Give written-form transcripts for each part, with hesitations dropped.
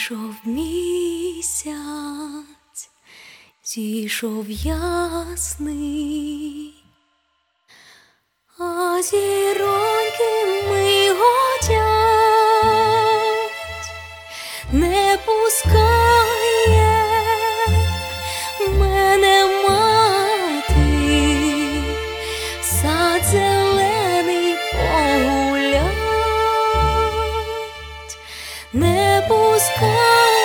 Зійшов місяць, зійшов ясний, а зіроньки миготять, не пускає мене мати в сад зелений погулять, не пускає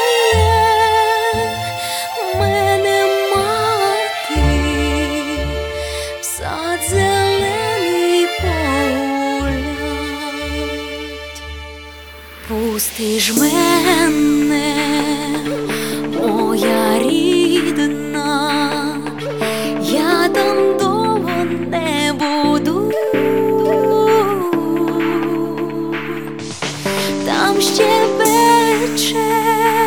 мене мати в сад зелений погулять. Пусти ж мене, моя рідна, я там довго не буду, там щебече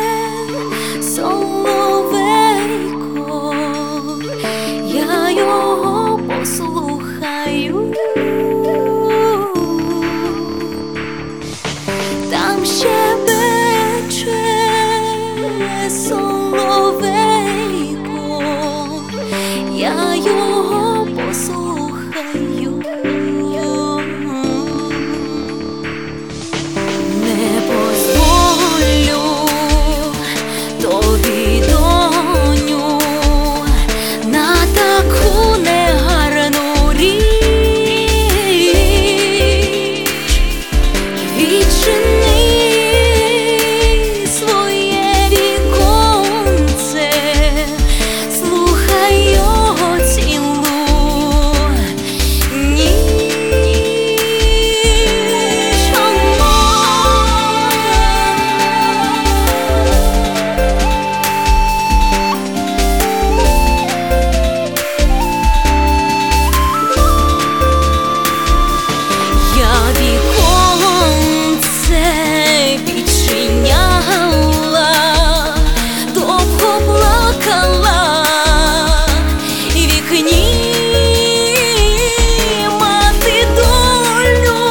соловейко, я його послухаю, там щебече соловейко, я його послухаю. Не позволю тобі, доню, на таку негарну річ. Відчини своє віконце, слухай його цілу ніч. Я віконце відчиняла, довго плакала в вікні, мати долю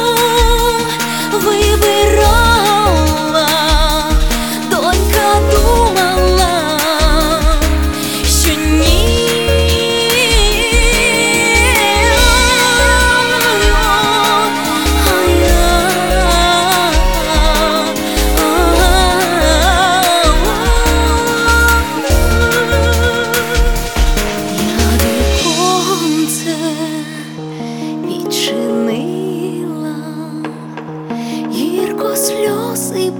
вибирала, донька думала, що ні. Відчинила, гірко сльози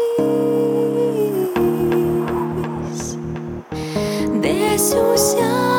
полились, десь уся